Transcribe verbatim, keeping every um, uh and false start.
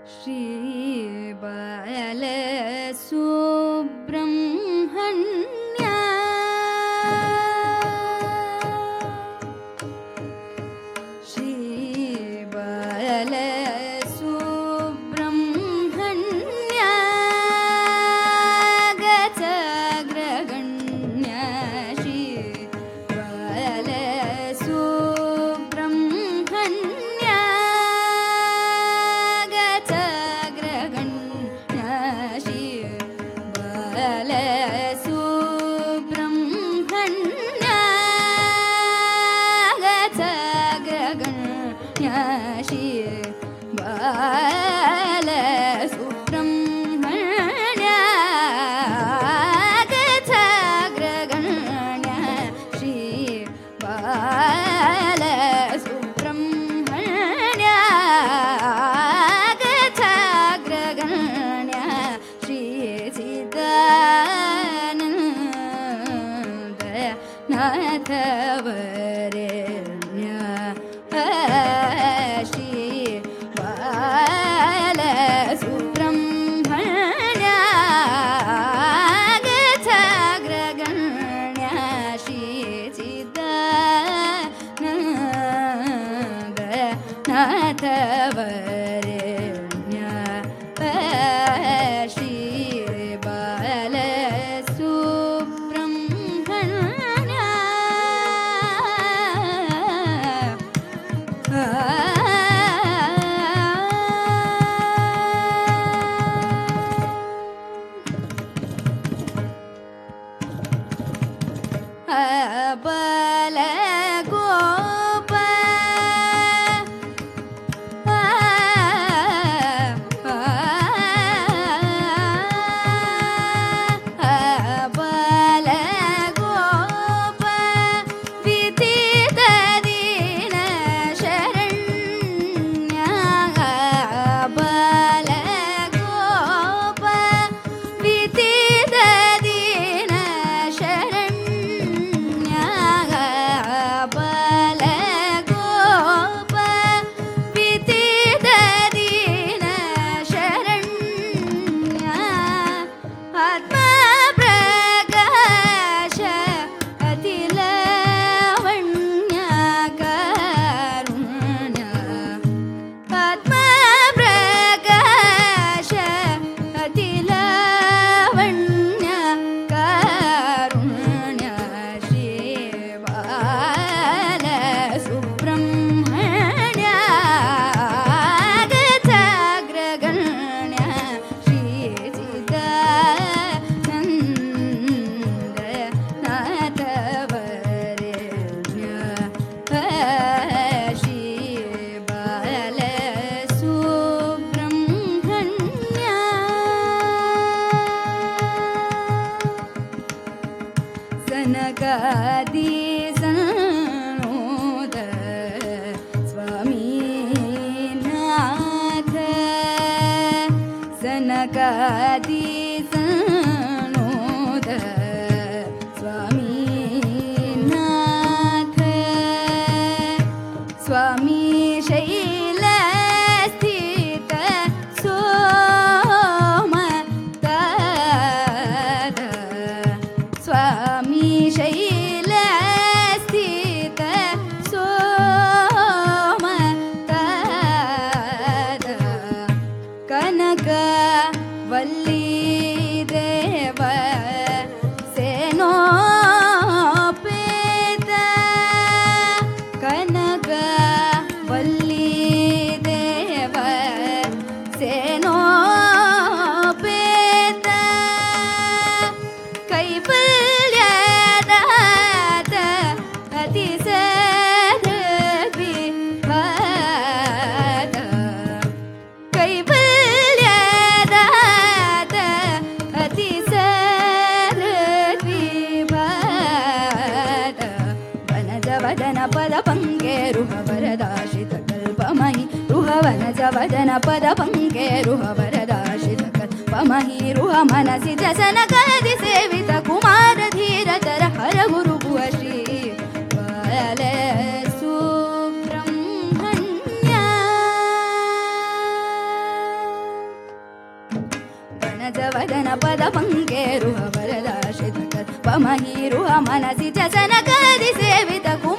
ಶ್ರೀ ಬಾಲ ಸುಬ್ರಹ್ಮಣ್ಯ ಶ್ರೀ ಬಾಲ ಸುಬ್ರಹ್ಮಣ್ಯ ಗಜಗ್ರಗಣ್ಯ ಶ್ರೀ ಬಾಲ ಸುಬ್ರಹ್ಮಣ್ಯ ಗಜಗ್ರಗಣ್ಯ ಶ್ರೀ ಬಾಲ ಸುಬ್ರಹ್ಮಣ್ಯ ಗಜಗ್ರಗಣ್ಯ ಶ್ರೀ ಬಾಲ ಸುಬ್ರಹ್ಮಣ್ಯ ಗಜಗ್ರಗಣ್ಯ ಶ್ರೀ ಬಾಲ ಸುಬ್ರಹ್ಮಣ್ಯ ಗಜಗ್ರಗಣ್ಯ ಶ್ರೀ ಚಿದಾನಂದ ನಾಥವರೆಣ್ಯ ಶ್ರೀ ಬಾಲ ಸುಬ್ರಹ್ಮಣ್ಯ ಗಜಗ್ರಗಣ್ಯ ಶ್ರೀ ಚಿದಾನಂದ ನಾಥವರೆಣ್ಯ ಶ್ರೀ ಬಾಲ ಸುಬ್ರಹ್ಮಣ್ಯ ಅಬಲ ಗೋಪ ಅಬಲ ಗೋಪ ವಿದಿತ ದೀನ ಶರಣ್ಯ ಅಬಲ ಗೋಪ ವಿದಿತ ದೀನ ಶರಣ್ಯ ಅಬಲ ಗೋಪ ವಿದಿತ ದೀನ ಶರಣ್ಯ ಆತ್ಮ ಪ್ರಕಾಶ ಅತಿ ಲಾವಣ್ಯ ಕಾರುಣ್ಯ ಆತ್ಮ ಪ್ರಕಾಶ ಅತಿ ಲಾವಣ್ಯ ಕಾರುಣ್ಯ ಶ್ರೀ ಬಾಲ ಸುಬ್ರಹ್ಮಣ್ಯ ಗಜಗ್ರಗಣ್ಯ ಶ್ರೀ ಚಿದಾನಂದ ನಾಥವರೆಣ್ಯ ಶ್ರೀ ಬಾಲ ಸುಬ್ರಹ್ಮಣ್ಯ ಸನಕಾದಿ ಸನೋದ ಸ್ವಾಮಿನಾಥ ಸನಕಾದಿ ಸನೋದ ಸ್ವಾಮಿನಾಥ ಸ್ವಾಮಿ ಶೈಲ ಸ್ಥಿತ ಸೋಮ ತಾದ ಸ್ವಾಮಿ ಶೈಲ ಸ್ಥಿತ ಸೋಮ ತಾದ ಕನಕ ವಲ್ಲಿ ದೇವ ಸೇನೋಪೇತ ಕನಕ ವಲ್ಲಿ ದೇವ ಸೇನೋಪೇತ ಕೈವಲ್ಯದಾತ ಅತಿ ಸದ್ವಿಭಾತ ಕೈವಲ್ಯದಾತ ಅತಿ ಸದ್ವಿಭಾತ ವನಜ ವದನ ಪದ ಪಂಕೆ ರುಹ ವರದಾಶಿತ ಕಲ್ಪಮಹಿ ರುಹ ವನಜ ವದನ ಪದ ಪಂಕೆ ರುಹ ವರದಾಶಿತ ಕಲ್ಪಮಹಿ ರುಹ ಮನಸಿ ಜಸನಕದಿ ಸೇವಿತ ಕುಮಾರ ಧೀರತರ ಹರ ಗುರು ಭುವ ಶ್ರೀ ಬಾಲ ಸುಬ್ರಹ್ಮಣ್ಯ ವನಜವದನ ಪದ ಪಂಕೇರುಹ ವರದಾಶಿತ ಕಲ್ಪಮಹೀರುಹ ಮನಸಿ ಚಸನ ಕದಿ ಸೇವಿತ